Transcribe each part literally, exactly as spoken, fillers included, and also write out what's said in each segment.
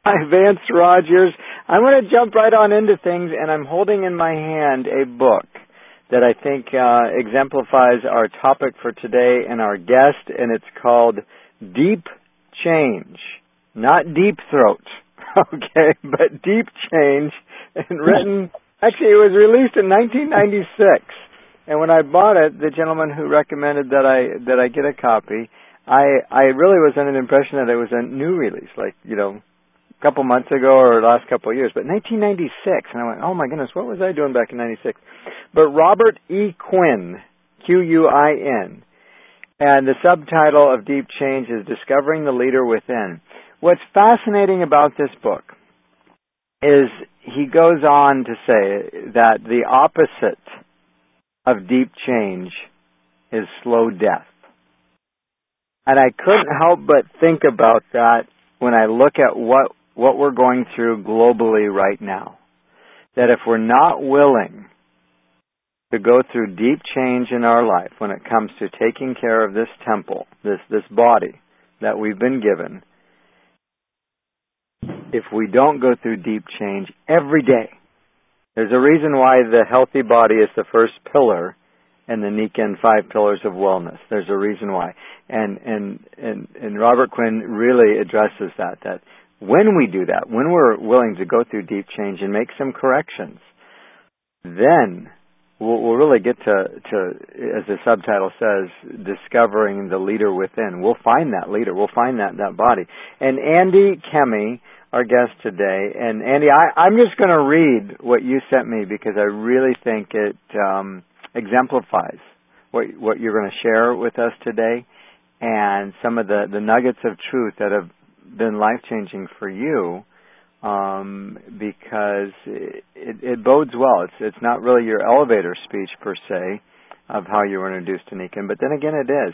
Vance Rogers. I'm going to jump right on into things, and I'm holding in my hand a book that I think uh, exemplifies our topic for today and our guest, and it's called Deep Change. Not Deep Throat, okay, but Deep Change, and written, actually it was released in nineteen ninety-six, and when I bought it, the gentleman who recommended that I that I get a copy, I I really was under the impression that it was a new release, like, you know, a couple months ago or last couple of years, but nineteen ninety-six, and I went, oh my goodness, what was I doing back in ninety-six? But Robert E. Quinn, Q U I N, and the subtitle of Deep Change is Discovering the Leader Within. What's fascinating about this book is he goes on to say that the opposite of deep change is slow death. And I couldn't help but think about that when I look at what, what we're going through globally right now. That if we're not willing to go through deep change in our life when it comes to taking care of this temple, this, this body that we've been given, if we don't go through deep change every day, there's a reason why the healthy body is the first pillar in the Nikken Five Pillars of Wellness. There's a reason why. And, and, and, and Robert Quinn really addresses that, that when we do that, when we're willing to go through deep change and make some corrections, then we'll, we'll really get to, to, as the subtitle says, discovering the leader within. We'll find that leader. We'll find that, that body. And Andy Kemme, our guest today, and Andy, I, I'm just going to read what you sent me because I really think it um, exemplifies what, what you're going to share with us today and some of the, the nuggets of truth that have been life-changing for you, um, because it, it, it bodes well. It's, it's not really your elevator speech per se of how you were introduced to Nikken, but then again it is.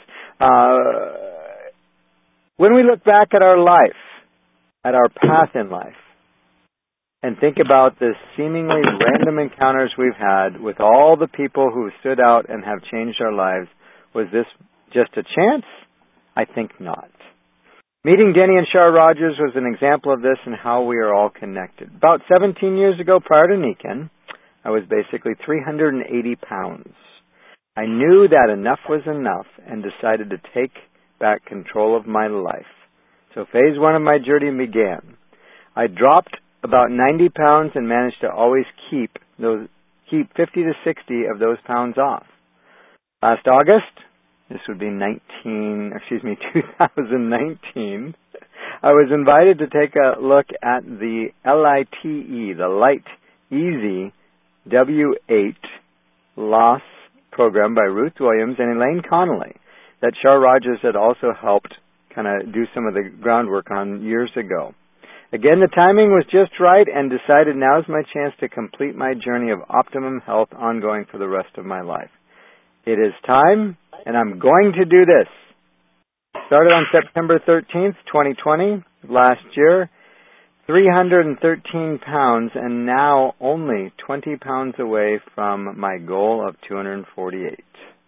Uh, when we look back at our life, at our path in life, and think about the seemingly random encounters we've had with all the people who stood out and have changed our lives, was this just a chance? I think not. Meeting Denny and Char Rogers was an example of this and how we are all connected. About seventeen years ago, prior to Nikken, I was basically three hundred eighty pounds. I knew that enough was enough and decided to take back control of my life. So phase one of my journey began. I dropped about ninety pounds and managed to always keep those keep fifty to sixty of those pounds off. Last August, this would be nineteen, excuse me, two thousand nineteen, I was invited to take a look at the L I T E, the Light Easy W eight Loss program by Ruth Williams and Elaine Connolly that Char Rogers had also helped kind of do some of the groundwork on years ago. Again, the timing was just right and decided now's my chance to complete my journey of optimum health ongoing for the rest of my life. It is time, and I'm going to do this. Started on September thirteenth, twenty twenty, last year, three hundred thirteen pounds, and now only twenty pounds away from my goal of two hundred forty-eight.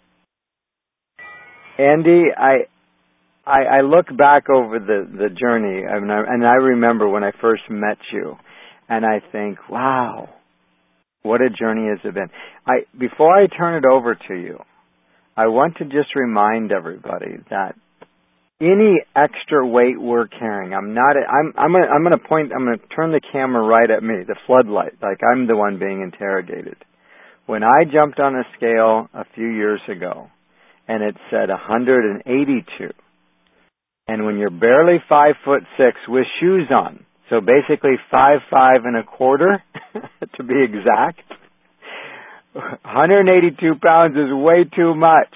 Andy, I I, I look back over the, the journey, and I, and I remember when I first met you, and I think, wow, what a journey has it been. I, before I turn it over to you, I want to just remind everybody that any extra weight we're carrying, I'm not, I'm, I'm gonna, I'm gonna point, I'm gonna turn the camera right at me, the floodlight, like I'm the one being interrogated. When I jumped on a scale a few years ago, and it said one hundred eighty-two, and when you're barely five foot six with shoes on, so basically five five and a quarter, to be exact, one hundred eighty-two pounds is way too much.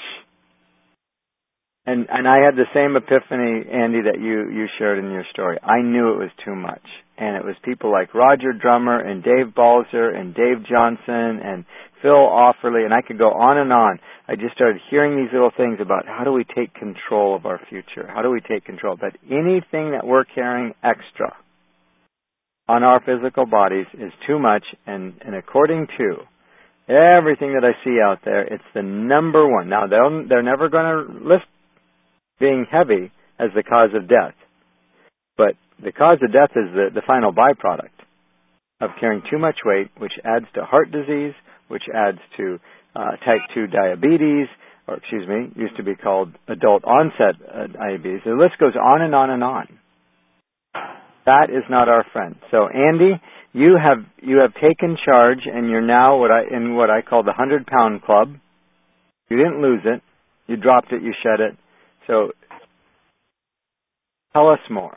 And and I had the same epiphany, Andy, that you, you shared in your story. I knew it was too much. And it was people like Roger Drummer and Dave Balzer and Dave Johnson and Phil Offerly, and I could go on and on. I just started hearing these little things about how do we take control of our future? How do we take control? But anything that we're carrying extra on our physical bodies is too much, and, and according to everything that I see out there, it's the number one. Now, they'll, they're never going to list being heavy as the cause of death. But the cause of death is the, the final byproduct of carrying too much weight, which adds to heart disease, which adds to uh, type two diabetes, or excuse me, used to be called adult onset uh, diabetes. The list goes on and on and on. That is not our friend. So, Andy, you have you have taken charge, and you're now what I in what I call the hundred pound club. You didn't lose it. You dropped it. You shed it. So, tell us more.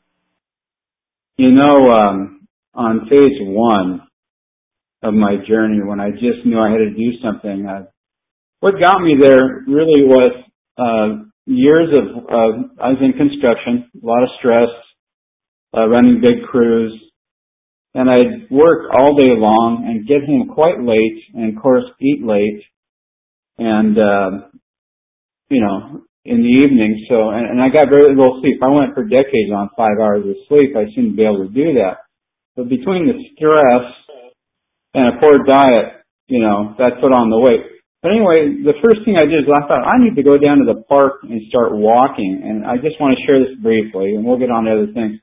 You know, um, on phase one of my journey, when I just knew I had to do something, uh, what got me there really was uh, years of, uh, I was in construction, a lot of stress, uh, running big crews, and I'd work all day long and get home quite late, and of course eat late, and uh, you know, in the evening. So, and, and I got very little sleep. I went for decades on five hours of sleep. I seemed to be able to do that. But between the stress and a poor diet, you know, that put on the weight. But anyway, the first thing I did is I thought, I need to go down to the park and start walking. And I just want to share this briefly, and we'll get on to other things.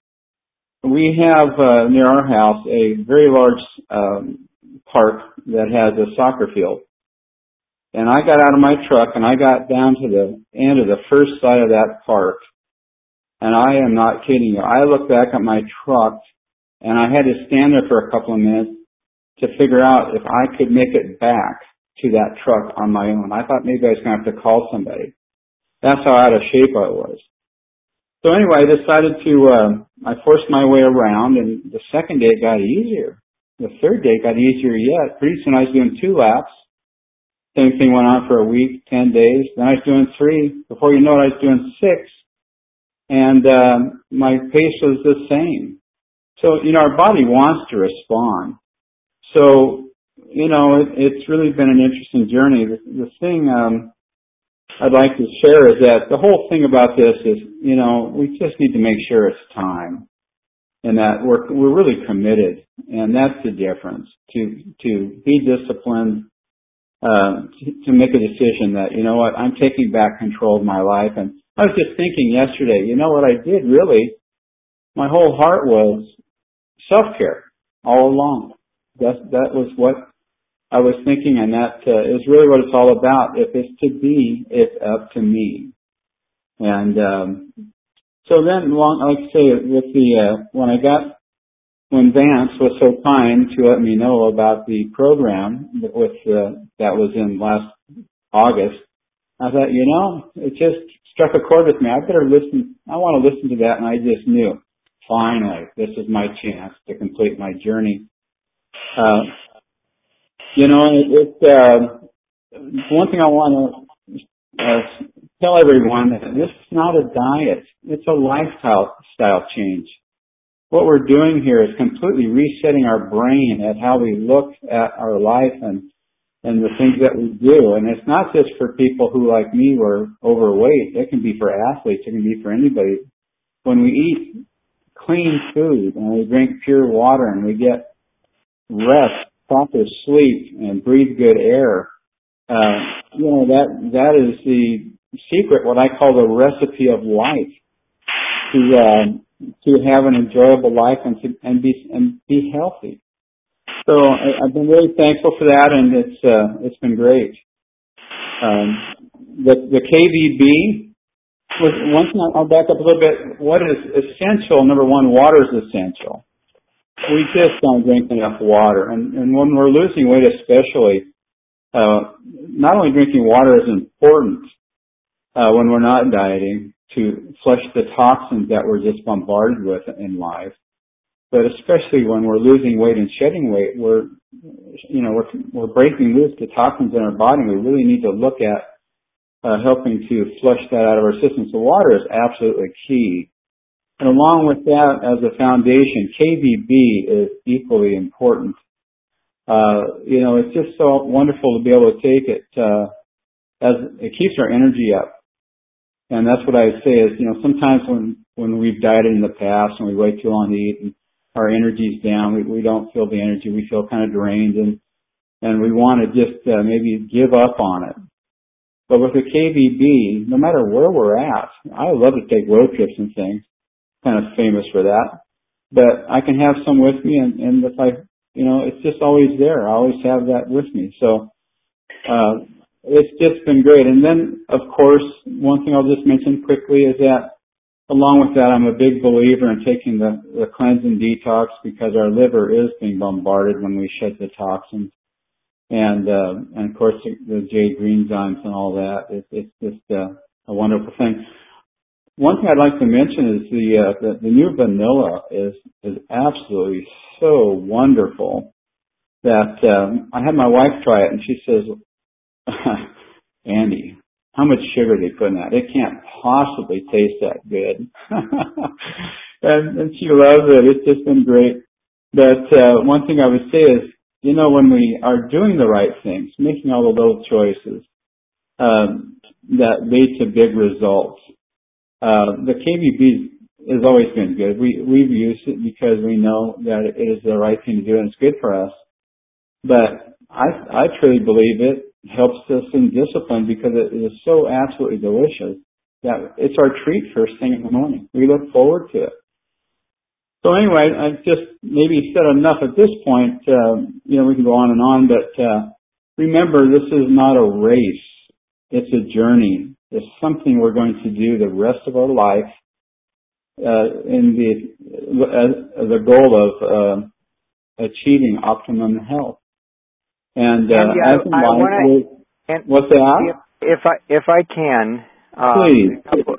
We have uh, near our house a very large um, park that has a soccer field. And I got out of my truck and I got down to the end of the first side of that park. And I am not kidding you. I looked back at my truck and I had to stand there for a couple of minutes to figure out if I could make it back to that truck on my own. I thought maybe I was going to have to call somebody. That's how out of shape I was. So anyway, I decided to, uh, I forced my way around, and the second day it got easier. The third day it got easier yet. Pretty soon I was doing two laps. Same thing went on for a week, ten days. Then I was doing three. Before you know it, I was doing six. And um, my pace was the same. So, you know, our body wants to respond. So, you know, it, it's really been an interesting journey. The, the thing um, I'd like to share is that the whole thing about this is, you know, we just need to make sure it's time, and that we're we're really committed, and that's the difference. To to be disciplined, uh, to, to make a decision that, you know what, I'm taking back control of my life. And I was just thinking yesterday, you know what I did really? My whole heart was self-care all along. That that was what I was thinking, and that uh, is really what it's all about. If it's to be, it's up to me. And um, so then, long, like I say, with the uh, when I got when Vance was so kind to let me know about the program that with uh, that was in last August, I thought, you know, it just struck a chord with me. I better listen. I want to listen to that, and I just knew, finally, this is my chance to complete my journey. Uh, you know, it, it uh, one thing I want to uh, tell everyone that this is not a diet. It's a lifestyle style change. What we're doing here is completely resetting our brain at how we look at our life and, and the things that we do. And it's not just for people who, like me, were overweight. It can be for athletes. It can be for anybody. When we eat clean food and we drink pure water and we get rest, proper sleep, and breathe good air, uh, you know, that that is the secret, what I call the recipe of life, to uh, to have an enjoyable life and to and be and be healthy. So I, I've been really thankful for that, and it's uh, it's been great. Um, the the K V B was one thing. I'll back up a little bit. What is essential? Number one, water is essential. We just don't drink enough water, and and when we're losing weight, especially, uh, not only drinking water is important uh, when we're not dieting, to flush the toxins that we're just bombarded with in life. But especially when we're losing weight and shedding weight, we're, you know, we're, we're breaking loose the toxins in our body. We really need to look at uh, helping to flush that out of our system. So water is absolutely key. And along with that, as a foundation, K V B is equally important. Uh, you know, it's just so wonderful to be able to take it, uh, as it keeps our energy up. And that's what I say is, you know, sometimes when, when we've dieted in the past and we wait too long to eat and our energy's down, we, we don't feel the energy, we feel kind of drained, and, and we want to just uh, maybe give up on it. But with the K V B, no matter where we're at, I love to take road trips and things. kind of famous for that. But I can have some with me, and, and if I, you know, it's just always there. I always have that with me. So uh, it's just been great. And then, of course, one thing I'll just mention quickly is that along with that, I'm a big believer in taking the, the cleanse and detox because our liver is being bombarded when we shed the toxins. And, uh, and of course, the, the jade green zymes and all that. It, it's just uh, a wonderful thing. One thing I'd like to mention is the, uh, the, the new vanilla is, is absolutely so wonderful that, um, I had my wife try it and she says, Andy, how much sugar they put in that? It can't possibly taste that good. and, and she loves it. It's just been great. But, uh, one thing I would say is, you know, when we are doing the right things, making all the little choices, um, that lead to big results, Uh, the K V B has always been good. We, we've used it because we know that it is the right thing to do and it's good for us. But I, I truly believe it helps us in discipline because it is so absolutely delicious that it's our treat first thing in the morning. We look forward to it. So anyway, I've just maybe said enough at this point. Um, you know, we can go on and on, but uh, remember, this is not a race. It's a journey. It's something we're going to do the rest of our life uh, in the uh, the goal of uh, achieving optimum health. And, uh, and yeah, as in I life, want to. what's that? If, if I if I can, um, please. A couple,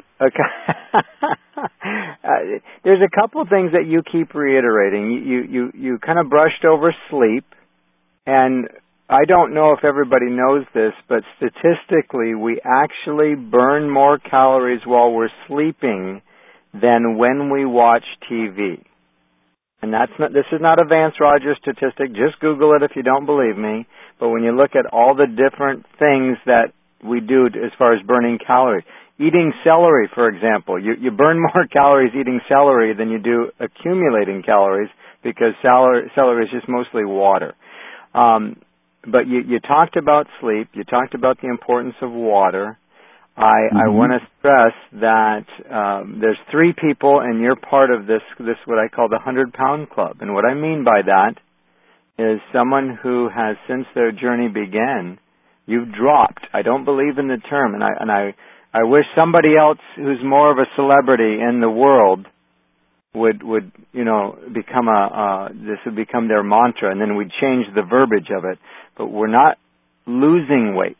okay. uh, there's a couple things that you keep reiterating. You you you, you kind of brushed over sleep, and I don't know if everybody knows this, but statistically, we actually burn more calories while we're sleeping than when we watch T V. And that's not, this is not a Vance Rogers statistic. Just Google it if you don't believe me. But when you look at all the different things that we do as far as burning calories, eating celery, for example, you, you burn more calories eating celery than you do accumulating calories because celery, celery is just mostly water. Um, But you, you talked about sleep. You talked about the importance of water. I, mm-hmm. I want to stress that um, there's three people, and you're part of this, this what I call the hundred-pound club. And what I mean by that is someone who has, since their journey began, you've dropped. I don't believe in the term, and I, and I, I wish somebody else who's more of a celebrity in the world would would you know become a uh, this would become their mantra, and then we'd change the verbiage of it. But we're not losing weight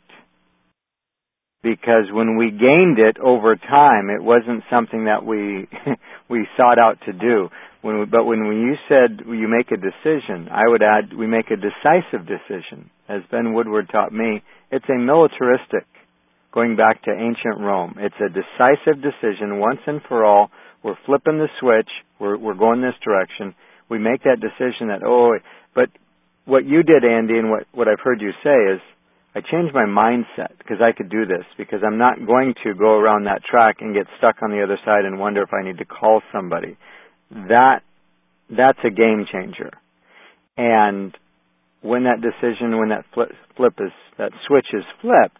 because when we gained it over time, it wasn't something that we we sought out to do. When we, but when we, you said you make a decision, I would add we make a decisive decision. As Ben Woodward taught me, it's a militaristic. Going back to ancient Rome, it's a decisive decision once and for all. We're flipping the switch. We're, we're going this direction. We make that decision that, oh, but what you did, Andy, and what, what I've heard you say is I changed my mindset because I could do this because I'm not going to go around that track and get stuck on the other side and wonder if I need to call somebody. That, that's a game changer. And when that decision, when that flip, flip is, that switch is flipped,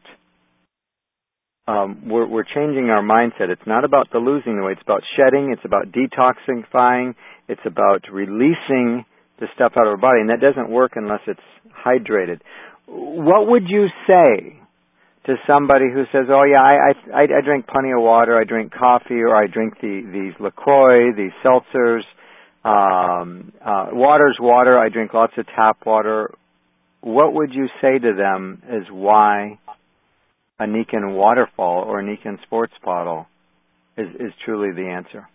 Um, we're, we're changing our mindset. It's not about the losing the weight. It's about shedding. It's about detoxifying. It's about releasing the stuff out of our body, and that doesn't work unless it's hydrated. What would you say to somebody who says, "Oh yeah, I I, I drink plenty of water. I drink coffee, or I drink the, these LaCroix, these seltzers. Um, uh, water's water. I drink lots of tap water." What would you say to them is why a Nikken waterfall or a Nikken sports bottle is, is truly the answer?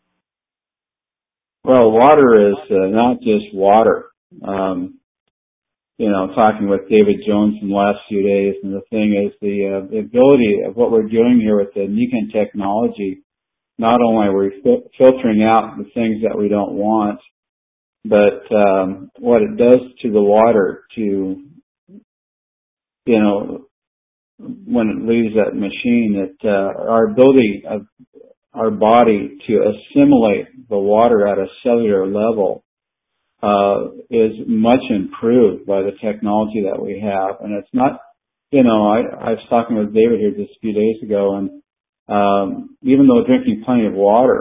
Well, water is uh, not just water. Um, you know, talking with David Jones in the last few days, and the thing is the, uh, the ability of what we're doing here with the Nikken technology, not only are we fil- filtering out the things that we don't want, but um, what it does to the water to, you know, when it leaves that machine, it, uh, our ability of our body to assimilate the water at a cellular level uh, is much improved by the technology that we have. And it's not, you know, I, I was talking with David here just a few days ago, and um, even though drinking plenty of water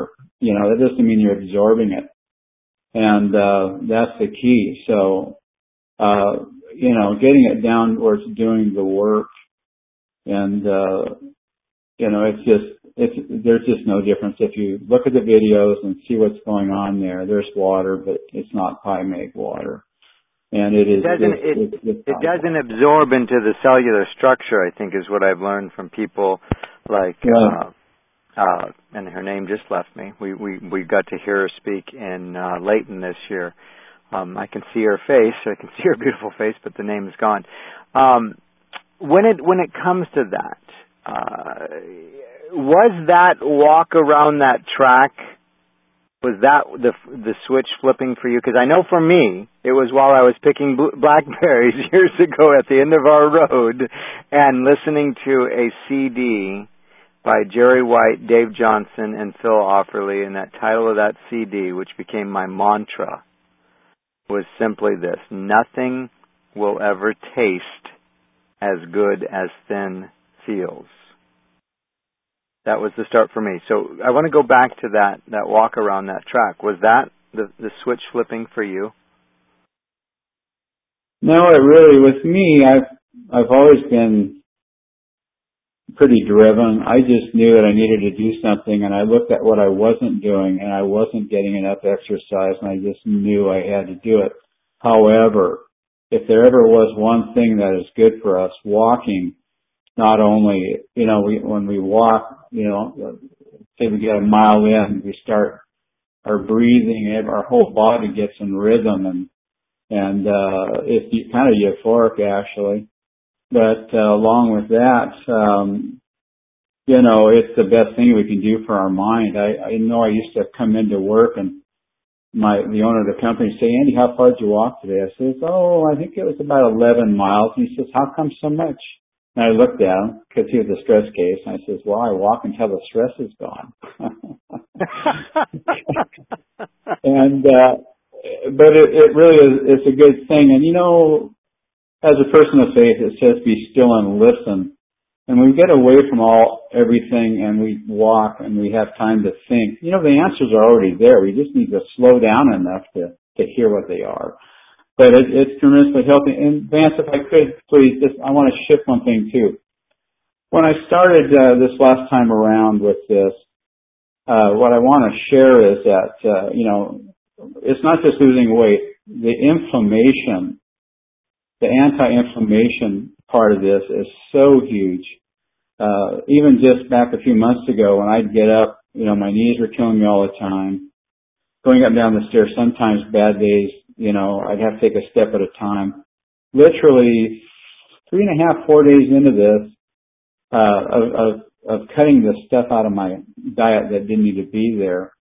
You know, that doesn't mean you're absorbing it. And, uh, that's the key. So, uh, you know, getting it down where it's doing the work and, uh, you know, it's just, it's, there's just no difference. If you look at the videos and see what's going on there, there's water, but it's not Pymag water. And it is, it doesn't, it's, it, it's, it's it doesn't absorb into the cellular structure, I think is what I've learned from people like, yeah. uh, uh, and her name just left me. We, we, we got to hear her speak in, uh, Layton this year. Um, I can see her face, I can see her beautiful face, but the name is gone. Um, when it, when it comes to that, uh, was that walk around that track, was that the the switch flipping for you? Because I know for me, it was while I was picking blackberries years ago at the end of our road and listening to a C D by Jerry White, Dave Johnson, and Phil Offerly, and that title of that C D, which became my mantra, was simply this: nothing will ever taste as good as thin feels. That was the start for me. So I want to go back to that, that walk around that track. Was that the, the switch flipping for you? No, it really, with me, I've, I've always been pretty driven. I just knew that I needed to do something, and I looked at what I wasn't doing, and I wasn't getting enough exercise, and I just knew I had to do it. However, if there ever was one thing that is good for us, walking, not only, you know, we, when we walk, you know, say we get a mile in, we start our breathing, our whole body gets in rhythm, and, and, uh, it's kind of euphoric actually. But, uh, along with that, um, you know, it's the best thing we can do for our mind. I, I know I used to come into work and my, the owner of the company say, Andy, how far did you walk today? I says, oh, I think it was about eleven miles. And he says, how come so much? And I looked at him because he was a stress case, and I says, well, I walk until the stress is gone. and, uh, but it, it really is, it's a good thing. And you know, as a person of faith, it says be still and listen. And we get away from all, everything and we walk and we have time to think. You know, the answers are already there. We just need to slow down enough to, to hear what they are. But it, it's tremendously healthy. And Vance, if I could, please, just, I want to shift one thing too. When I started uh, this last time around with this, uh, what I want to share is that, uh, you know, it's not just losing weight. The inflammation, the anti-inflammation part of this is so huge. Uh, even just back a few months ago when I'd get up, you know, my knees were killing me all the time. Going up and down the stairs, sometimes bad days, you know, I'd have to take a step at a time. Literally three and a half, four days into this, uh, of, of, of cutting the stuff out of my diet that didn't need to be there.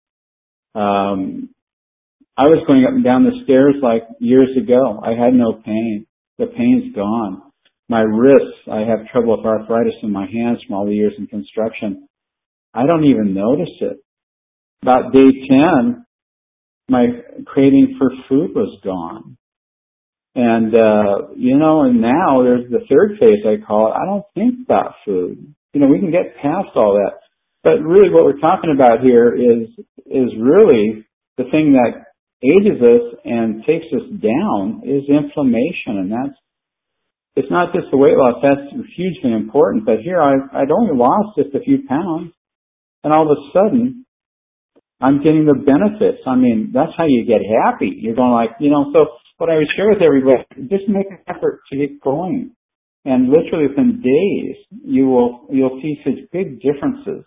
Um, I was going up and down the stairs like years ago. I had no pain. The pain's gone. My wrists, I have trouble with arthritis in my hands from all the years in construction. I don't even notice it. About day ten, my craving for food was gone. And, uh, you know, and now there's the third phase, I call it. I don't think about food. You know, we can get past all that. But really what we're talking about here is, is really the thing that ages us and takes us down is inflammation. And that's, it's not just the weight loss. That's hugely important. But here I, I'd only lost just a few pounds. And all of a sudden, I'm getting the benefits. I mean, that's how you get happy. You're going like, you know, so what I would share with everybody, just make an effort to get going. And literally within days, you will, you'll see such big differences.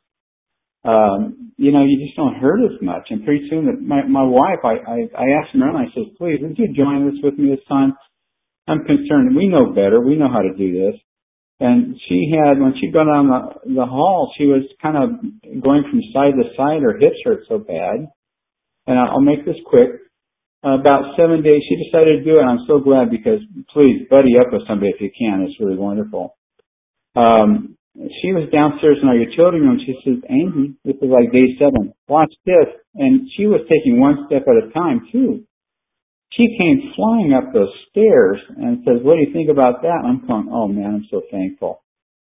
Um, you know, you just don't hurt as much. And pretty soon, my, my wife, I, I, I asked her, and I said, please, would you join this with me this time? I'm concerned. We know better. We know how to do this. And she had, when she'd gone down the, the hall, she was kind of going from side to side. Her hips hurt so bad. And I'll make this quick. Uh, about seven days, she decided to do it. And I'm so glad because, please, buddy up with somebody if you can. It's really wonderful. Um, she was downstairs in our utility room. She says, Andy, this is like day seven. Watch this. And she was taking one step at a time, too. She came flying up those stairs and says, what do you think about that? And I'm going, oh, man, I'm so thankful.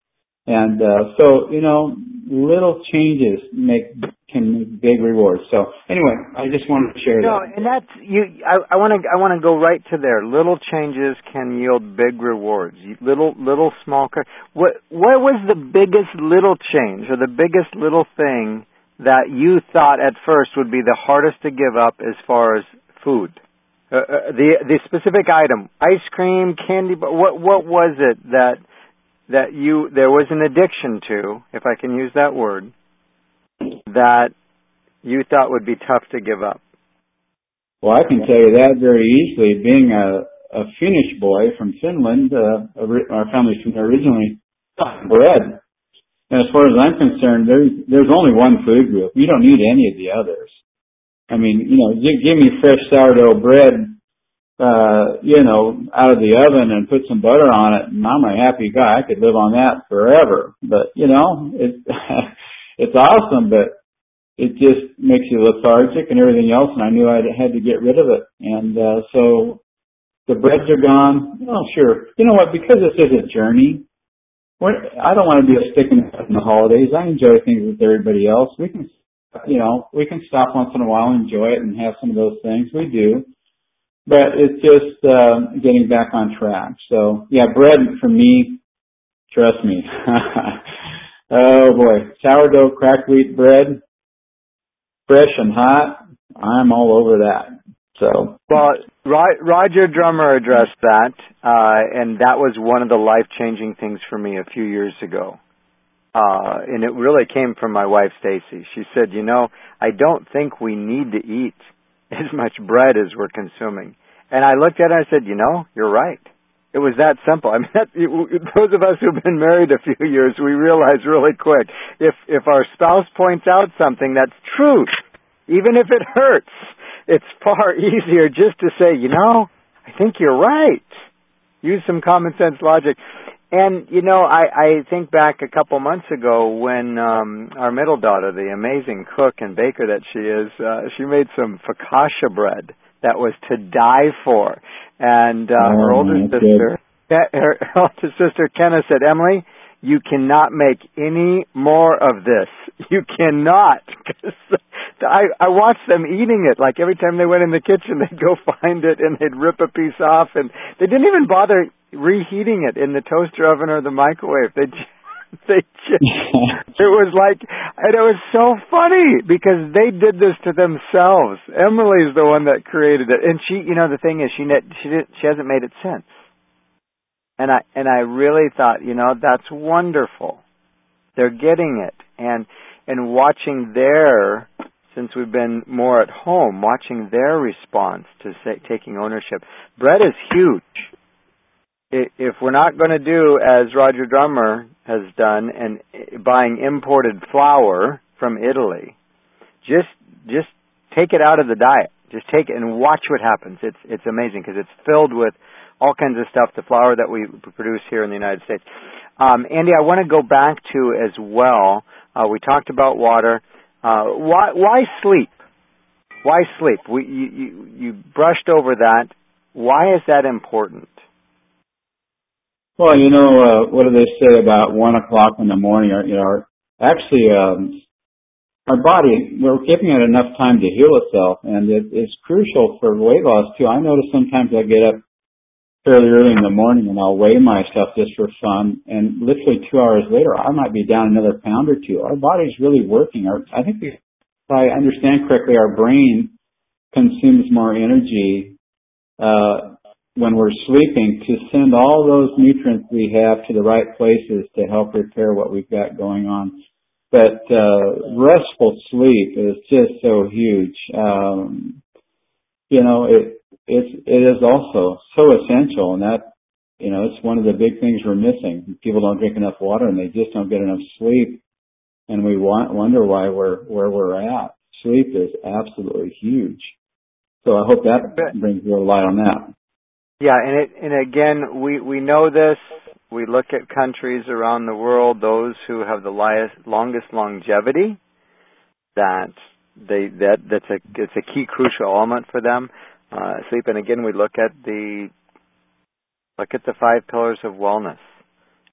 And uh, so, you know, little changes make can make big rewards. So anyway, I just wanted to share No, that. and that's you. I want to. I want to go right to there. Little changes can yield big rewards. Little, little small. What What was the biggest little change, or the biggest little thing that you thought at first would be the hardest to give up as far as food? Uh, uh, the the specific item, ice cream, candy. But what what was it that that you there was an addiction to, if I can use that word, that you thought would be tough to give up? Well, I can tell you that very easily. Being a, a Finnish boy from Finland, uh, our family's from there originally, bread. And as far as I'm concerned, there's, there's only one food group. You don't need any of the others. I mean, you know, give, give me fresh sourdough bread, uh, you know, out of the oven and put some butter on it, and I'm a happy guy. I could live on that forever. But, you know, it, it's awesome, but it just makes you lethargic and everything else, and I knew I had to get rid of it. And uh, so the breads are gone. Oh, sure. You know what? Because this is a journey, we're, I don't want to be a stick in the holidays. I enjoy things with everybody else. We can, you know, we can stop once in a while and enjoy it and have some of those things. We do. But it's just uh, getting back on track. So, yeah, bread for me, trust me. Oh, boy. Sourdough, cracked wheat bread, fresh and hot, I'm all over that. So, well, Roger Drummer addressed that, uh, and that was one of the life-changing things for me a few years ago. Uh, and it really came from my wife, Stacy. She said, you know, I don't think we need to eat as much bread as we're consuming. And I looked at her and I said, you know, you're right. It was that simple. I mean, that, it, those of us who've been married a few years, we realize really quick, if if our spouse points out something that's truth, even if it hurts, it's far easier just to say, you know, I think you're right. Use some common sense logic. And, you know, I, I think back a couple months ago when um, our middle daughter, the amazing cook and baker that she is, uh, she made some focaccia bread that was to die for. And uh, oh, her older sister, her, her older sister, Kenna, said, Emily, you cannot make any more of this. You cannot. I, I watched them eating it. Like every time they went in the kitchen, they'd go find it and they'd rip a piece off. And they didn't even bother reheating it in the toaster oven or the microwave. They they just, it was like, and it was so funny because they did this to themselves. Emily's the one that created it. And she, you know, the thing is, she, she, did, she hasn't made it since. And I and I really thought, you know, that's wonderful. They're getting it, and and watching their, since we've been more at home, watching their response to say, taking ownership. Bread is huge. If we're not going to do as Roger Drummer has done and buying imported flour from Italy, just just take it out of the diet. Just take it and watch what happens. It's it's amazing because it's filled with all kinds of stuff, the flour that we produce here in the United States. Um, Andy, I want to go back to as well, uh, we talked about water. Uh, why, why sleep? Why sleep? We, you, you, you brushed over that. Why is that important? Well, you know, uh, what do they say about one o'clock in the morning? Or, you know, actually, um, our body, we're giving it enough time to heal itself, and it, it's crucial for weight loss, too. I notice sometimes I get up fairly early in the morning and I'll weigh myself just for fun, and literally two hours later I might be down another pound or two. Our body's really working. Our, I think if I understand correctly, our brain consumes more energy uh, when we're sleeping to send all those nutrients we have to the right places to help repair what we've got going on. But uh, restful sleep is just so huge. Um, you know, it It's, it is also so essential, and that, you know, it's one of the big things we're missing. People don't drink enough water and they just don't get enough sleep, and we want, wonder why we're where we're at. Sleep is absolutely huge. So I hope that brings a little light on that. Yeah, and it, and again, we, we know this. We look at countries around the world, those who have the liest, longest longevity, that they that that's a it's a key crucial element for them. Uh, sleep, and again, we look at the look at the five pillars of wellness,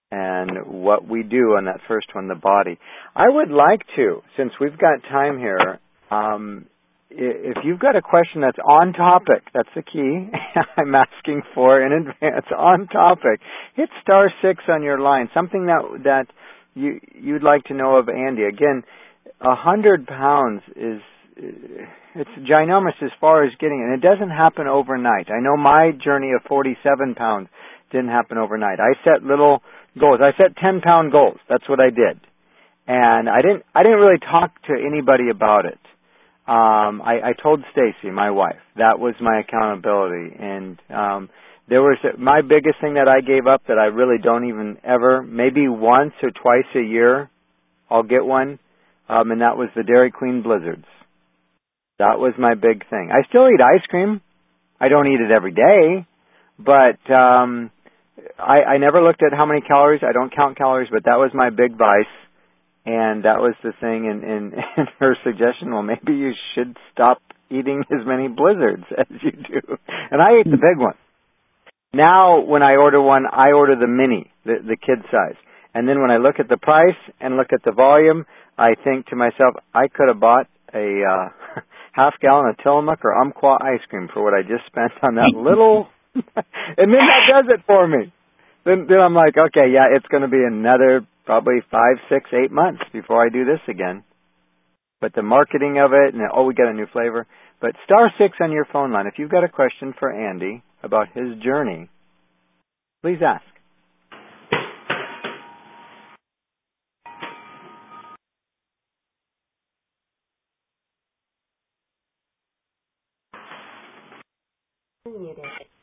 and what we do on that first one, the body. I would like to, since we've got time here, um, if you've got a question that's on topic, that's the key, I'm asking for in advance, on topic, hit star six on your line, something that that you, you'd like to know of Andy. Again, a hundred pounds is, it's ginormous as far as getting it, and it doesn't happen overnight. I know my journey of forty-seven pounds didn't happen overnight. I set little goals. I set ten pound goals. That's what I did. And I didn't, I didn't really talk to anybody about it. Um, I, I told Stacy, my wife, that was my accountability. And um, there was my biggest thing that I gave up that I really don't even ever, maybe once or twice a year, I'll get one, um, and that was the Dairy Queen Blizzards. That was my big thing. I still eat ice cream. I don't eat it every day, but um, I, I never looked at how many calories. I don't count calories, but that was my big vice. And that was the thing, and, and, and her suggestion, well, maybe you should stop eating as many Blizzards as you do. And I ate the big one. Now, when I order one, I order the mini, the, the kid size. And then when I look at the price and look at the volume, I think to myself, I could have bought a uh, half gallon of Tillamook or Umpqua ice cream for what I just spent on that little, and then that does it for me. Then, then I'm like, okay, yeah, it's going to be another probably five, six, eight months before I do this again. But the marketing of it, and oh, we got a new flavor. But star six on your phone line. If you've got a question for Andy about his journey, please ask. Good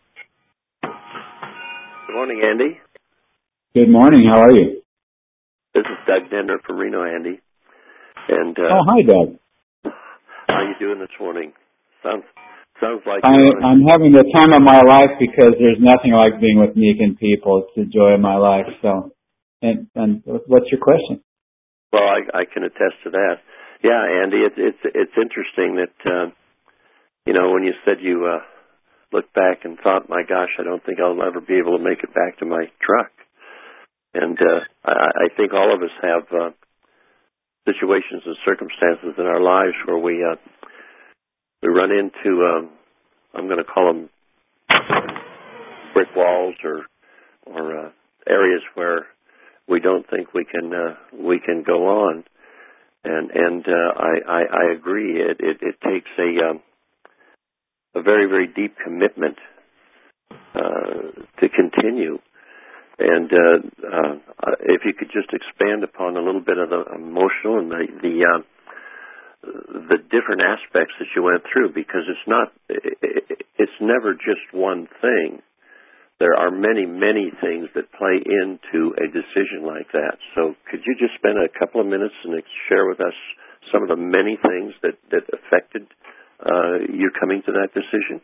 morning, Andy. Good morning. How are you? This is Doug Denner from Reno, Andy. And uh, oh, hi, Doug. How you doing this morning? Sounds sounds like I, I'm having the time of my life because there's nothing like being with Nikan people. It's the joy of my life. So, and and what's your question? Well, I, I can attest to that. Yeah, Andy, it's it's it's interesting that uh, you know when you said you uh, looked back and thought, my gosh, I don't think I'll ever be able to make it back to my truck. And uh, I, I think all of us have uh, situations and circumstances in our lives where we uh, we run into, um, I'm going to call them brick walls or or uh, areas where we don't think we can uh, we can go on. And and uh, I, I I agree. It it, it takes a um, a very very deep commitment uh, to continue. And uh, uh, if you could just expand upon a little bit of the emotional and the the, uh, the different aspects that you went through, because it's not, it's never just one thing. There are many, many things that play into a decision like that. So could you just spend a couple of minutes and share with us some of the many things that, that affected uh, you coming to that decision?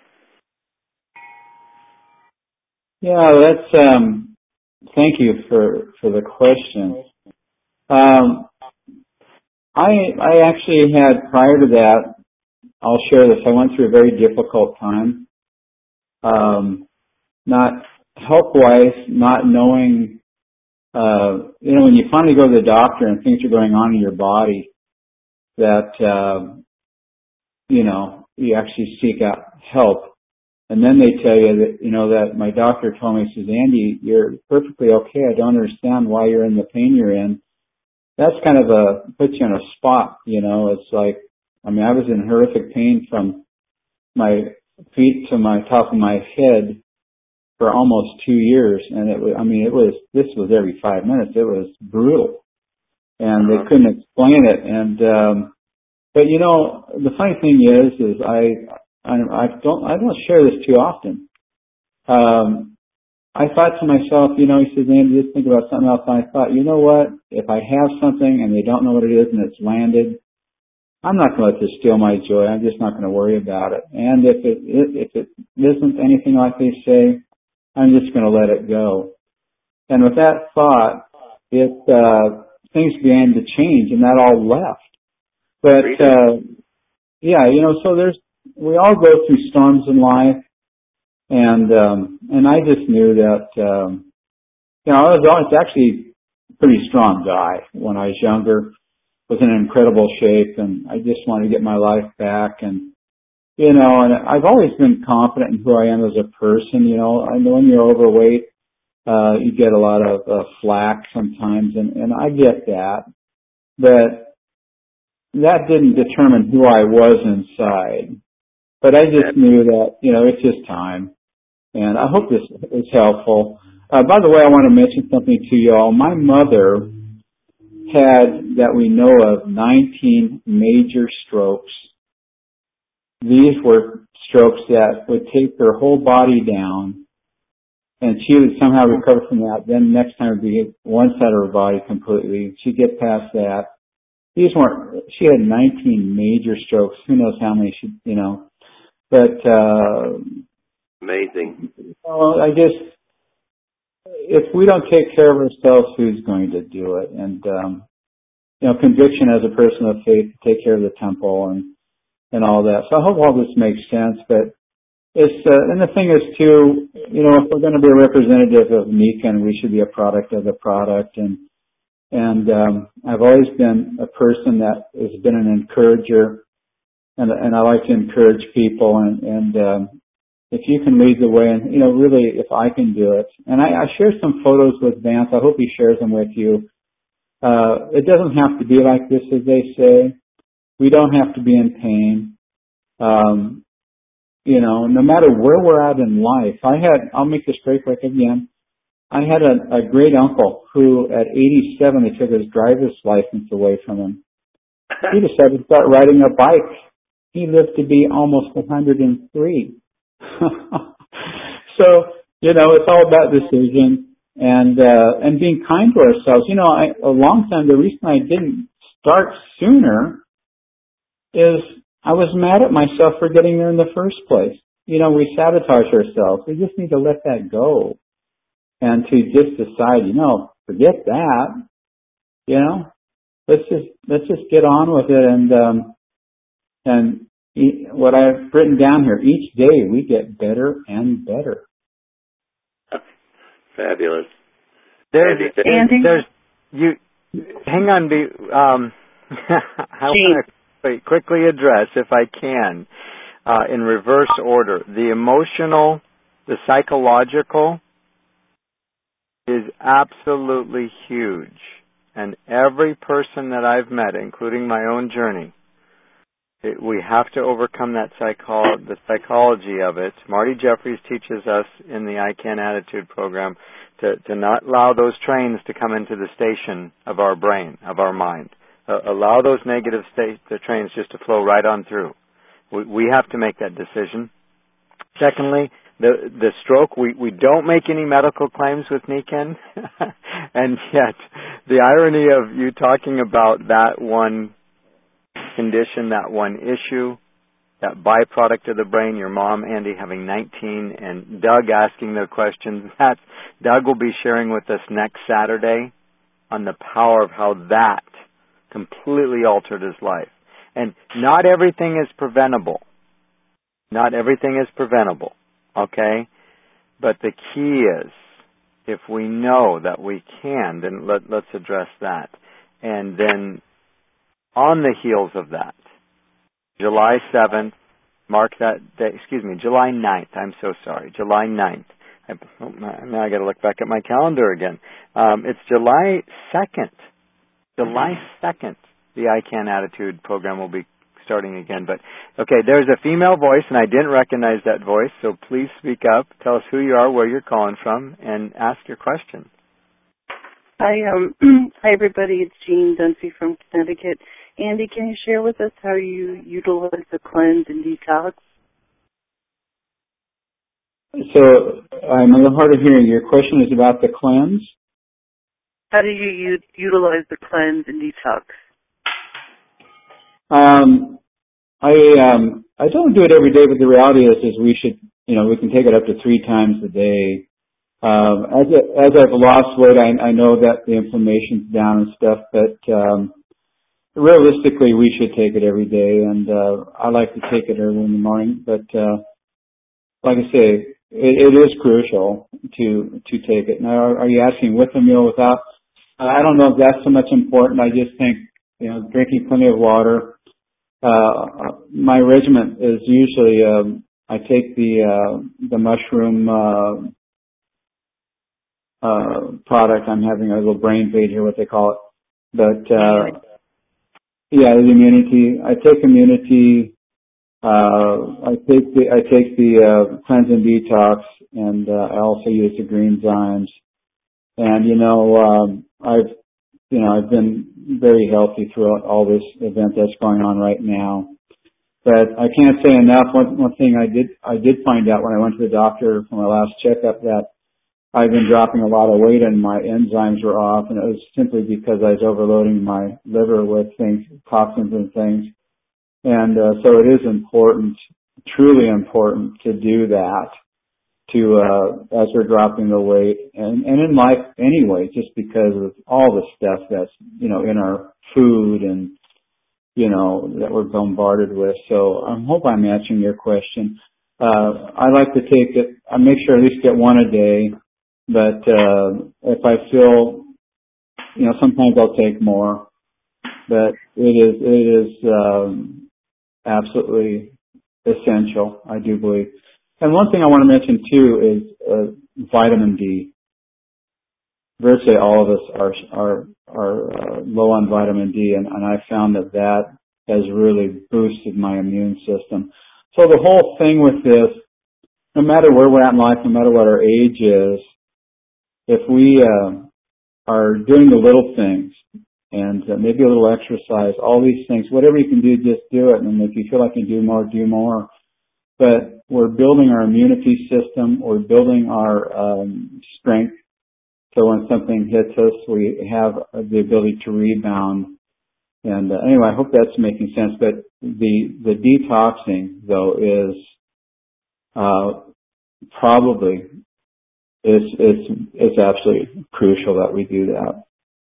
Yeah, that's, um, thank you for, for the question. Um, I, I actually had, prior to that, I'll share this, I went through a very difficult time. Um, not health-wise, not knowing, uh, you know, when you finally go to the doctor and things are going on in your body that, uh, you know, you actually seek out help. And then they tell you that, you know, that my doctor told me, he says, Andy, you're perfectly okay. I don't understand why you're in the pain you're in. That's kind of a, puts you on a spot, you know. It's like, I mean, I was in horrific pain from my feet to my top of my head for almost two years. And it was, I mean, it was, this was every five minutes. It was brutal. And Uh-huh. they couldn't explain it. And, um, but you know, the funny thing is, is I, I, I don't, I don't share this too often. Um, I thought to myself, you know, he says, Andy, just think about something else. And I thought, you know what? If I have something and they don't know what it is and it's landed, I'm not going to let this steal my joy. I'm just not going to worry about it. And if it, if it isn't anything like they say, I'm just going to let it go. And with that thought, it, uh, things began to change and that all left. But, uh, yeah, you know, so there's, we all go through storms in life, and um, and I just knew that um, you know, I was always actually a pretty strong guy when I was younger, was in incredible shape, and I just wanted to get my life back. And, you know, and I've always been confident in who I am as a person. You know, I know when you're overweight, uh, you get a lot of uh, flack sometimes, and, and I get that. But that didn't determine who I was inside. But I just knew that, you know, it's just time. And I hope this is helpful. Uh, by the way, I want to mention something to you all. My mother had, that we know of, nineteen major strokes. These were strokes that would take her whole body down, and she would somehow recover from that. Then next time it would be one side of her body completely. She'd get past that. These weren't, she had nineteen major strokes. Who knows how many she, you know. But, uh, amazing. Well, I guess if we don't take care of ourselves, who's going to do it? And, um, you know, conviction as a person of faith, take care of the temple and, and all that. So I hope all this makes sense, but it's, uh, and the thing is too, you know, if we're going to be a representative of Nikken, we should be a product of the product. And, and, um, I've always been a person that has been an encourager, and, and I like to encourage people, and, and, um, if you can lead the way, and, you know, really, if I can do it. And I, I share some photos with Vance. I hope he shares them with you. Uh, it doesn't have to be like this, as they say. We don't have to be in pain. Um, you know, no matter where we're at in life. I had, I'll make this very quick again. I had a, a great uncle who, at eighty-seven, they took his driver's license away from him. He decided to start riding a bike. He lived to be almost one hundred three. So, you know, it's all about decision and, uh, and being kind to ourselves. You know, I, a long time, the reason I didn't start sooner is I was mad at myself for getting there in the first place. You know, we sabotage ourselves. We just need to let that go and to just decide, you know, forget that, you know, let's just, let's just get on with it. And, um, and, what I've written down here, each day we get better and better. Fabulous. There's, Andy? there's, you, hang on, be, um, I want to quickly address, if I can, uh, in reverse order. The emotional, the psychological is absolutely huge. And every person that I've met, including my own journey, It, we have to overcome that psycho- the psychology of it. Marty Jeffries teaches us in the I CAN Attitude program to, to not allow those trains to come into the station of our brain, of our mind. Uh, allow those negative sta- the trains just to flow right on through. We, we have to make that decision. Secondly, the the stroke, we, we don't make any medical claims with Nikken. And yet, the irony of you talking about that one condition, that one issue, that byproduct of the brain, your mom, Andy, having nineteen, and Doug asking the questions. That Doug will be sharing with us next Saturday on the power of how that completely altered his life. And not everything is preventable. Not everything is preventable, okay? But the key is, if we know that we can, then let, let's address that. And then on the heels of that, July seventh, mark that day, excuse me, July ninth, I'm so sorry, July ninth. I, oh, now I got to look back at my calendar again. Um, it's July second. July second, the I CAN Attitude program will be starting again. But, okay, there's a female voice, and I didn't recognize that voice, so please speak up. Tell us who you are, where you're calling from, and ask your question. Hi, um, hi everybody. It's Jean Dunphy from Connecticut. Andy, can you share with us how you utilize the cleanse and detox? So I'm a little hard of hearing. Your question is about the cleanse? How do you u- utilize the cleanse and detox? Um, I um, I don't do it every day, but the reality is, is we should, you know, we can take it up to three times a day. Um, as it, as I've lost weight, I, I know that the inflammation's down and stuff, but um, realistically, we should take it every day, and uh, I like to take it early in the morning. But uh, like I say, it, it is crucial to to take it. Now, are, are you asking with a meal, without? I don't know if that's so much important. I just think, you know, drinking plenty of water. Uh, my regimen is usually um, I take the uh, the mushroom uh, uh, product. I'm having a little brain fade here, what they call it. But uh, yeah, the immunity. I take immunity. Uh, I take the I take the uh, cleanse and detox, and uh, I also use the green zymes. And you know, um, I've you know I've been very healthy throughout all this event that's going on right now. But I can't say enough. One one thing I did I did find out when I went to the doctor for my last checkup that I've been dropping a lot of weight and my enzymes were off, and it was simply because I was overloading my liver with things, toxins and things. And uh, so it is important, truly important, to do that. To uh, as we're dropping the weight, and and in life anyway, just because of all the stuff that's you know in our food and you know that we're bombarded with. So I hope I'm answering your question. Uh, I like to take it. I make sure I at least get one a day. But uh, if I feel, you know, sometimes I'll take more. But it is it is um, absolutely essential, I do believe. And one thing I want to mention too is uh, vitamin D. Virtually all of us are are are uh, low on vitamin D, and, and I found that that has really boosted my immune system. So the whole thing with this, no matter where we're at in life, no matter what our age is, if we uh, are doing the little things and uh, maybe a little exercise, all these things, whatever you can do, just do it. And if you feel like you do more, do more. But we're building our immunity system. We're building our um, strength. So when something hits us, we have the ability to rebound. And uh, anyway, I hope that's making sense. But the the detoxing, though, is uh, probably it's it's it's absolutely crucial that we do that.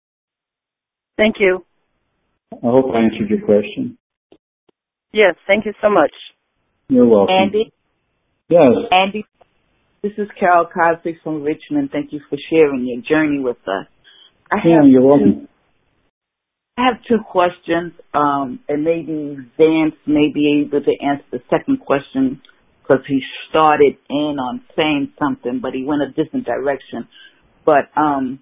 Thank you. I hope I answered your question. Yes, thank you so much. You're welcome. Andy? Yes. Andy, this is Carol Cosby from Richmond. Thank you for sharing your journey with us. I Yeah, have you're welcome. Two, I have two questions, um, and maybe Vance may be able to answer the second question because he started in on saying something, but he went a different direction. But, um,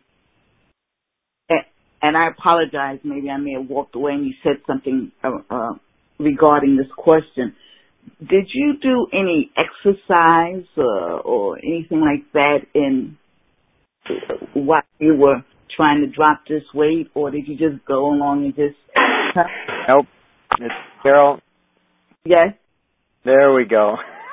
and I apologize, maybe I may have walked away and you said something uh, uh, regarding this question. Did you do any exercise uh, or anything like that in while you were trying to drop this weight, or did you just go along and just... Nope. It's Carol. Yes? There we go.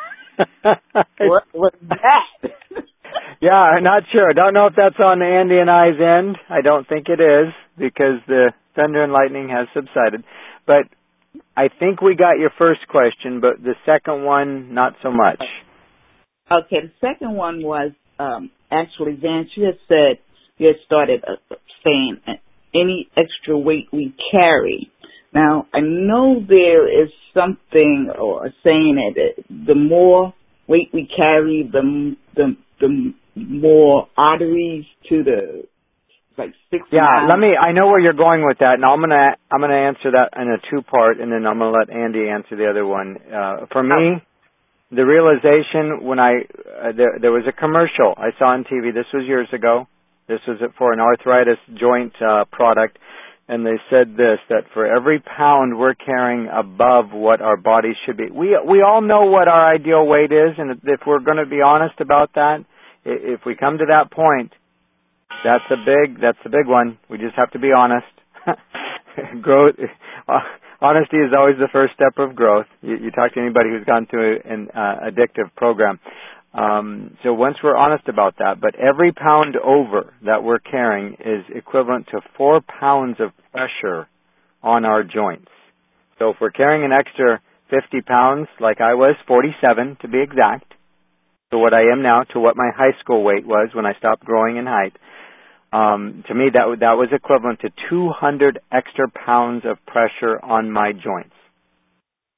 What was that? Yeah, I'm not sure. I don't know if that's on Andy and I's end. I don't think it is because the thunder and lightning has subsided. But I think we got your first question, but the second one, not so much. Okay, the second one was, um, actually, Vance, you had said, you had started uh, saying uh, any extra weight we carry. Now, I know there is something or a saying that the more weight we carry, the the the more arteries to the like six. Yeah, miles. let me. I know where you're going with that, and I'm gonna I'm gonna answer that in a two part, and then I'm gonna let Andy answer the other one. Uh, for me, the realization when I uh, there there was a commercial I saw on T V. This was years ago. This was for an arthritis joint uh, product. And they said this, that for every pound we're carrying above what our bodies should be. We we all know what our ideal weight is, and if we're going to be honest about that, if we come to that point, that's a big that's a big one. We just have to be honest. Growth, uh, honesty is always the first step of growth. You, you talk to anybody who's gone through an uh, addictive program. Um, so once we're honest about that, but every pound over that we're carrying is equivalent to four pounds of pressure on our joints. So if we're carrying an extra fifty pounds, like I was, forty-seven to be exact, to what I am now, to what my high school weight was when I stopped growing in height, um, to me that that was equivalent to two hundred extra pounds of pressure on my joints.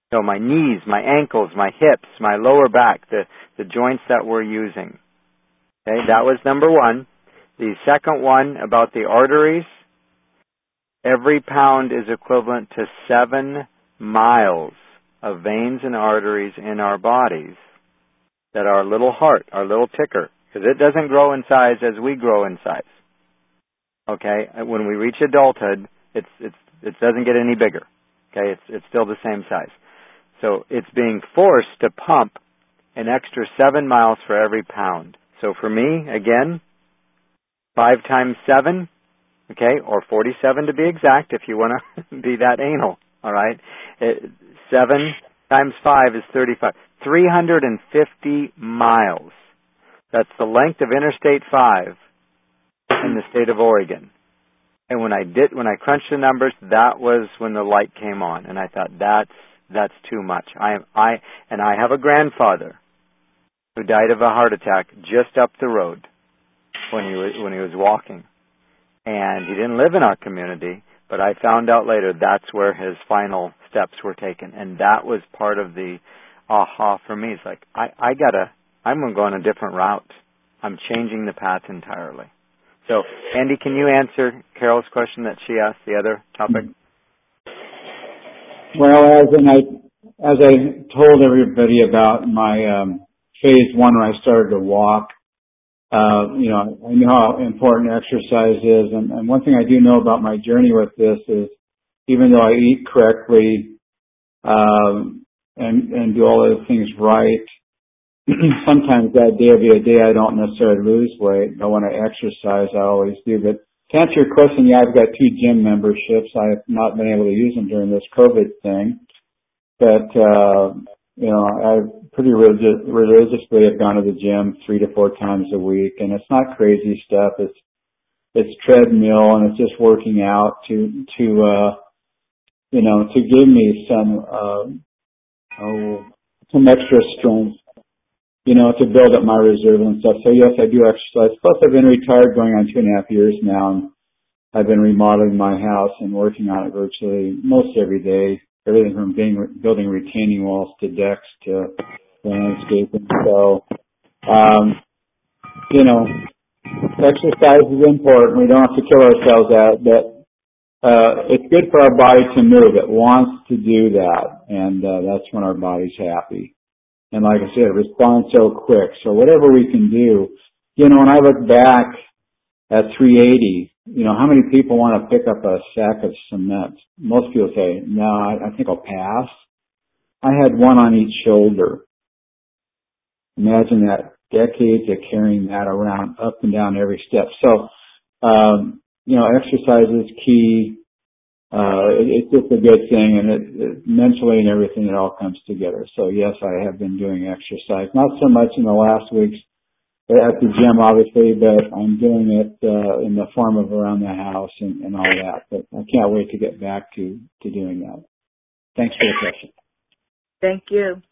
So my knees, my ankles, my hips, my lower back, the, the joints that we're using. Okay, that was number one. The second one about the arteries, every pound is equivalent to seven miles of veins and arteries in our bodies that our little heart, our little ticker, because it doesn't grow in size as we grow in size. Okay, when we reach adulthood, it's it's it doesn't get any bigger. Okay, it's it's still the same size. So it's being forced to pump an extra seven miles for every pound. So for me, again, five times seven, okay, or forty-seven to be exact, if you want to be that anal. All right, it, seven times five is thirty-five. three hundred fifty miles. That's the length of Interstate five in the state of Oregon. And when I did, when I crunched the numbers, that was when the light came on, and I thought that's that's too much. I am I and I have a grandfather who died of a heart attack just up the road when he was when he was walking, and he didn't live in our community. But I found out later that's where his final steps were taken, and that was part of the aha for me. It's like I I gotta I'm gonna go on a different route. I'm changing the path entirely. So, Andy, can you answer Carol's question that she asked, the other topic? Well, as in I, as I told everybody about my um, phase one when I started to walk, uh, you know, I know how important exercise is, and, and one thing I do know about my journey with this is, even though I eat correctly um, and and do all those things right, sometimes that day will be a day I don't necessarily lose weight, but when I exercise, I always do. But to answer your question, yeah, I've got two gym memberships. I have not been able to use them during this COVID thing, but, uh, you know, I pretty religi- religiously have gone to the gym three to four times a week, and it's not crazy stuff. It's, it's treadmill, and it's just working out to, to, uh, you know, to give me some, uh, oh, some extra strength, you know, to build up my reserve and stuff. So yes, I do exercise. Plus I've been retired going on two and a half years now, and I've been remodeling my house and working on it virtually most every day. Everything from being, building retaining walls to decks to landscaping. So, um, you know, exercise is important. We don't have to kill ourselves at it, but uh, it's good for our body to move. It wants to do that, and uh, that's when our body's happy. And like I said, it responds so quick. So whatever we can do, you know, when I look back at three eighty, you know, how many people want to pick up a sack of cement? Most people say, no, I, I think I'll pass. I had one on each shoulder. Imagine that, decades of carrying that around up and down every step. So, um, you know, exercise is key. Uh, it, it's just a good thing, and it, it, mentally and everything, it all comes together. So yes, I have been doing exercise, not so much in the last weeks at the gym, obviously, but I'm doing it uh, in the form of around the house and, and all that. But I can't wait to get back to, to doing that. Thanks for the question. Thank you.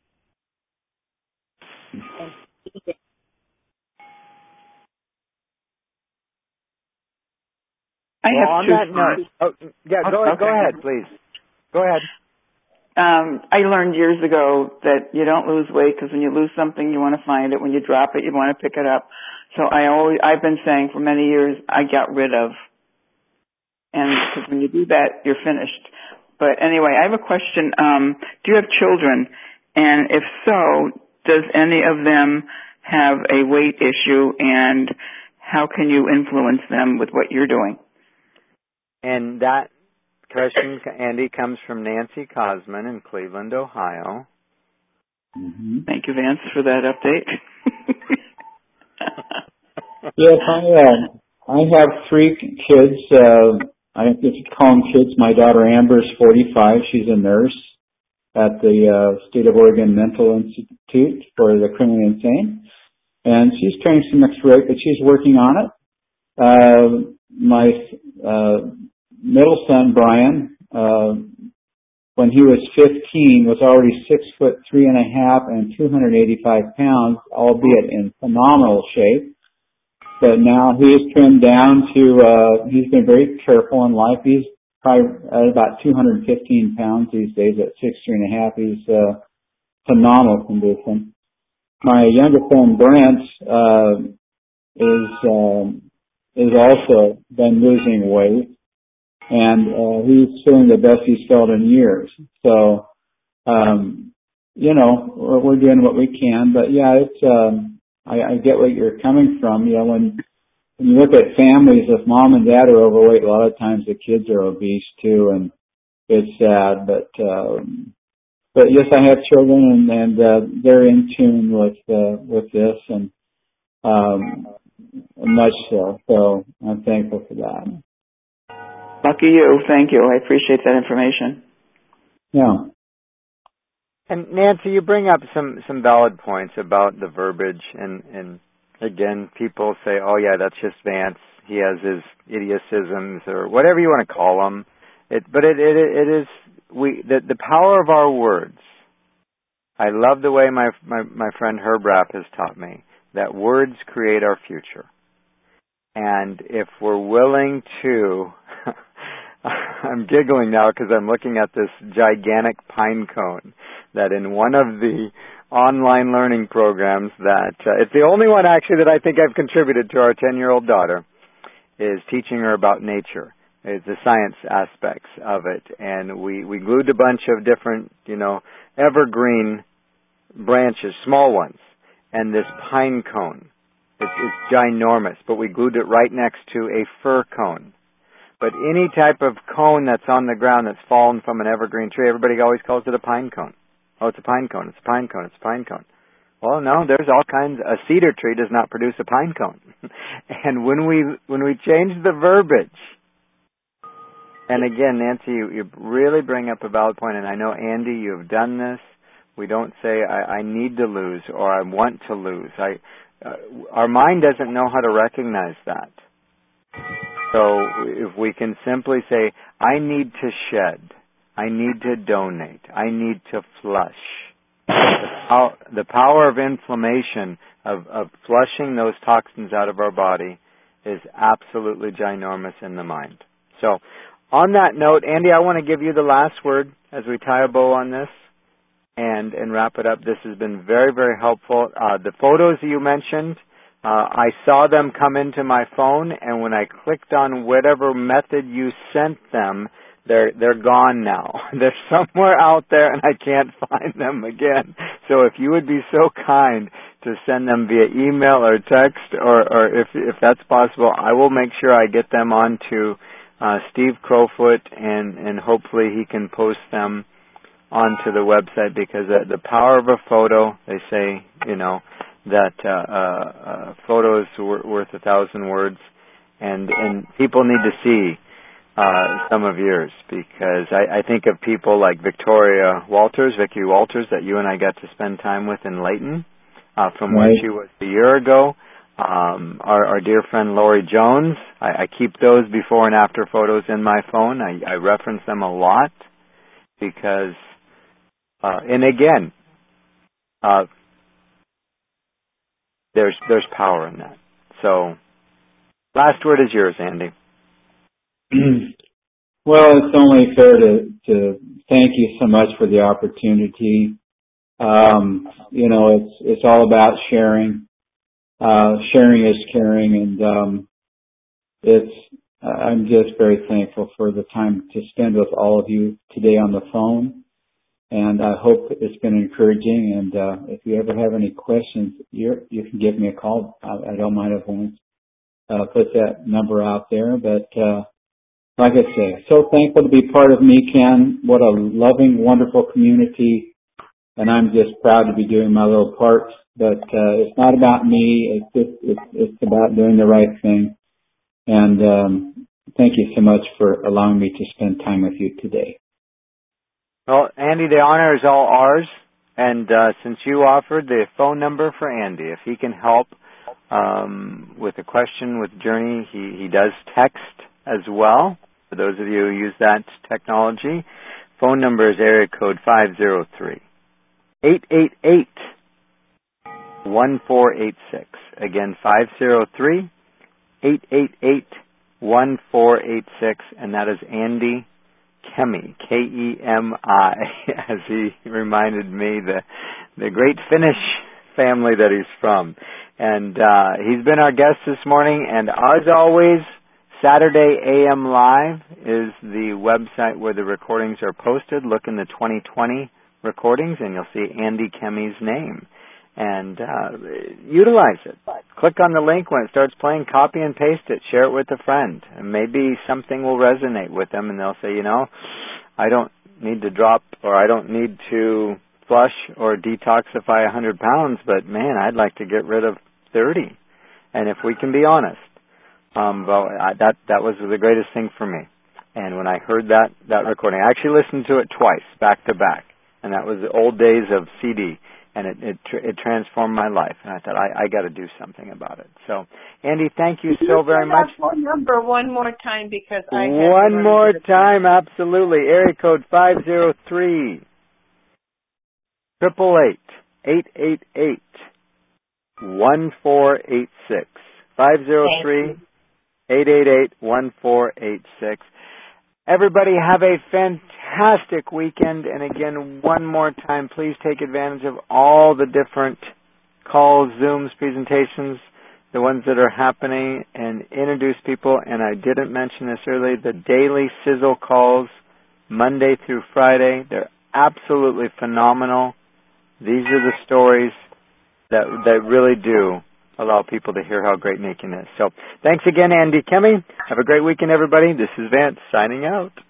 I well, have on two that note, oh, yeah, go, okay. go ahead, please. Go ahead. Um, I learned years ago that you don't lose weight because when you lose something, you want to find it. When you drop it, you want to pick it up. So I always, I've been saying for many years, I got rid of. And because when you do that, you're finished. But anyway, I have a question. Um, do you have children? And if so, does any of them have a weight issue? And how can you influence them with what you're doing? And that question, Andy, comes from Nancy Cosman in Cleveland, Ohio. Mm-hmm. Thank you, Vance, for that update. Yes, I uh, I have three kids. Uh, I guess you call them kids. My daughter Amber is forty-five. She's a nurse at the uh, State of Oregon Mental Institute for the Criminally Insane, and she's training some extra weight, but she's working on it. Uh, my uh, middle son, Brian, uh, when he was fifteen, was already six foot three and a half and two hundred eighty-five pounds, albeit in phenomenal shape. But now he's trimmed down to, uh, he's been very careful in life. He's probably at about two hundred fifteen pounds these days at six three and a half. He's uh, phenomenal condition. My younger friend Brent uh, is um, is also been losing weight, and uh, he's feeling the best he's felt in years. So, um, you know, we're, we're doing what we can. But yeah, it's um, I, I get where you're coming from. You know, when when you look at families, if mom and dad are overweight, a lot of times the kids are obese too, and it's sad. But um, but yes, I have children, and, and uh, they're in tune with uh, with this, and um, much so. So I'm thankful for that. Lucky you. Thank you. I appreciate that information. Yeah. And Nancy, you bring up some, some valid points about the verbiage, and, and again, people say, oh yeah, that's just Vance. He has his idiosyncrasies or whatever you want to call them. It, but it, it, it is, we, the, the power of our words. I love the way my, my, my friend Herb Rapp has taught me that words create our future. And if we're willing to, I'm giggling now because I'm looking at this gigantic pine cone that in one of the online learning programs that, uh, it's the only one actually that I think I've contributed to our ten-year-old daughter, is teaching her about nature. It's the science aspects of it. And we, we glued a bunch of different, you know, evergreen branches, small ones, and this pine cone. It's, it's ginormous, but we glued it right next to a fir cone. But any type of cone that's on the ground that's fallen from an evergreen tree, everybody always calls it a pine cone. Oh, it's a pine cone, it's a pine cone, it's a pine cone. Well, no, there's all kinds. A cedar tree does not produce a pine cone. And when we when we change the verbiage, and again, Nancy, you, you really bring up a valid point, and I know, Andy, you have done this. We don't say, I, I need to lose or I want to lose. I, uh, our mind doesn't know how to recognize that. So if we can simply say, I need to shed, I need to donate, I need to flush. The power, the power of inflammation, of, of flushing those toxins out of our body is absolutely ginormous in the mind. So on that note, Andy, I want to give you the last word as we tie a bow on this and, and wrap it up. This has been very, very helpful. Uh, the photos you mentioned, Uh, I saw them come into my phone, and when I clicked on whatever method you sent them, they're they're gone now. They're somewhere out there, and I can't find them again. So if you would be so kind to send them via email or text, or, or if if that's possible, I will make sure I get them onto uh, Steve Crowfoot, and, and hopefully he can post them onto the website, because uh, the power of a photo, they say, you know, that uh, uh, uh, photos are worth a thousand words, and and people need to see uh, some of yours, because I, I think of people like Victoria Walters, Vicky Walters, that you and I got to spend time with in Layton, uh, from right. where she was a year ago. Um, our, our dear friend Lori Jones, I, I keep those before and after photos in my phone. I, I reference them a lot because, uh, and again, uh, There's there's power in that. So, last word is yours, Andy. Well, it's only fair to, to thank you so much for the opportunity. Um, you know, it's it's all about sharing. Uh, sharing is caring, and um, it's. I'm just very thankful for the time to spend with all of you today on the phone. And I hope it's been encouraging. And uh, if you ever have any questions, you're, you can give me a call. I, I don't mind if I uh, put that number out there. But uh, like I say, so thankful to be part of M E C A N. What a loving, wonderful community. And I'm just proud to be doing my little part. But uh, it's not about me. It's just it's, it's about doing the right thing. And um, thank you so much for allowing me to spend time with you today. Well, Andy, the honor is all ours. And uh, since you offered the phone number for Andy, if he can help um, with a question with Journey, he, he does text as well. For those of you who use that technology, phone number is area code five zero three, eight eight eight, one four eight six. Again, five zero three, eight eight eight, one four eight six, and that is Andy Kemi, K E M I, as he reminded me the the great Finnish family that he's from. And uh, he's been our guest this morning, and as always, Saturday A M Live is the website where the recordings are posted. Look in the twenty twenty recordings, and you'll see Andy Kemi's name. And uh, utilize it. Click on the link when it starts playing, copy and paste it, share it with a friend. And maybe something will resonate with them, and they'll say, you know, I don't need to drop, or I don't need to flush or detoxify one hundred pounds, but man, I'd like to get rid of thirty. And if we can be honest, um, well, I, that that was the greatest thing for me. And when I heard that that recording, I actually listened to it twice, back to back, and that was the old days of C D. And it it, it transformed my life. And I thought, I, I got to do something about it. So, Andy, thank you so very much. Phone number one more time because I have one more time, absolutely. Area code five zero three, triple eight, eight eight eight, one four eight six. five zero three, eight eight eight, one four eight six. Everybody have a fantastic weekend. And again, one more time, please take advantage of all the different calls, Zooms, presentations, the ones that are happening, and introduce people. And I didn't mention this earlier, the daily Sizzle calls, Monday through Friday. They're absolutely phenomenal. These are the stories that that really do allow people to hear how great Nikken is. So thanks again, Andy Kemi. Have a great weekend, everybody. This is Vance signing out.